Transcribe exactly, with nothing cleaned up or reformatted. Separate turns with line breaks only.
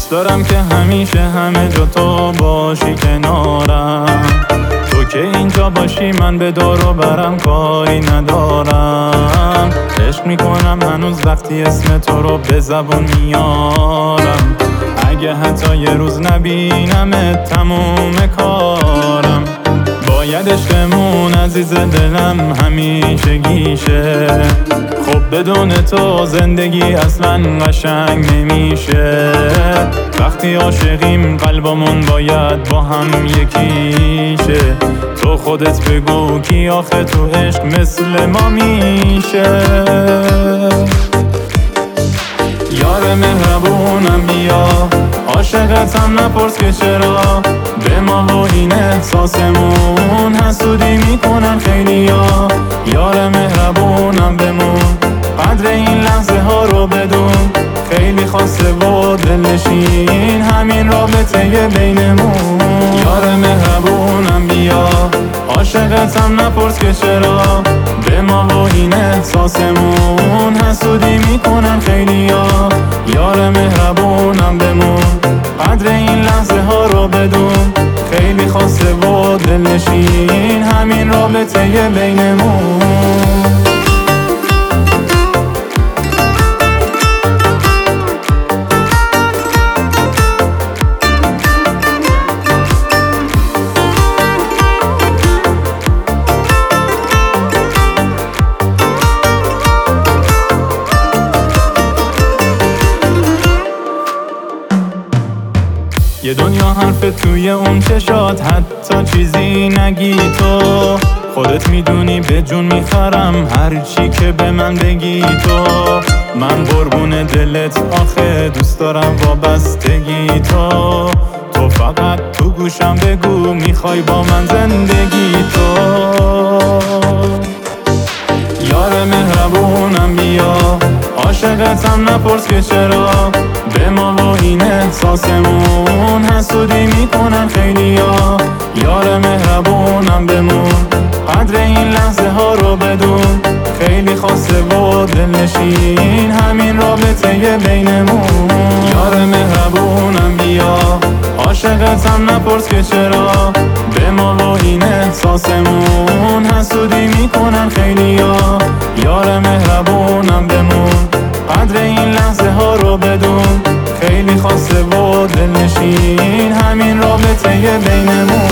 دوست دارم که همیشه همه جا تو باشی کنارم، تو که اینجا باشی من به دور و برم کاری ندارم. عشق میکنم هنوز وقتی اسم تو رو به زبون میارم، اگه حتی یه روز نبینمت تموم کارم. باید عشقمون عزیز دلم همیشه گیشه، خب بدون تو زندگی اصلا قشنگ نمیشه. وقتی عاشقیم قلبمون باید با هم یکیشه، تو خودت بگو کی آخه تو عشق مثل ما میشه. یار مهربونم بیا، عاشقتم نپرس که چرا، به ما و این احساسمون حسودی میکنن خیلیا. یار مهربونم بمون، قدر این لحظه ها رو بدون، خیلی خاصه و دلنشین همین رابطه بینمون. یار مهربونم بیا، عاشقتم نپرس که چرا، به ما و این احساسمون حسودی میکنن خیلیا. یار مهربونم بمون، قدر این لحظه ها رو بدون، خیلی خاصه و دلنشین همین رابطه بینمون. یه دنیا حرف توی اون چشات، حتی چیزی نگی تو، خودت میدونی به جون میخرم هر چی که به من بگی تو. من قربون دلت آخه دوست دارم وابستگی تو، تو فقط تو گوشم بگو میخوای با من زندگی تو. یار مهربونم بیا، عاشقتم نپرس که چرا، به ما و این احساسمون حسودی میکنن خیلیا. یار مهربونم بمون، قدر این لحظه ها رو بدون، خیلی خاصه و دلنشین همین رابطه بینمون. یار مهربونم بیا، عاشقتم نپرس که چرا، به ما و این احساسمون حسودی میکنن خیلیا. یار مهربونم بمون، قدر این لحظه ها رو بدون، خیلی خاصه و دلنشین همین رابطه بینمون.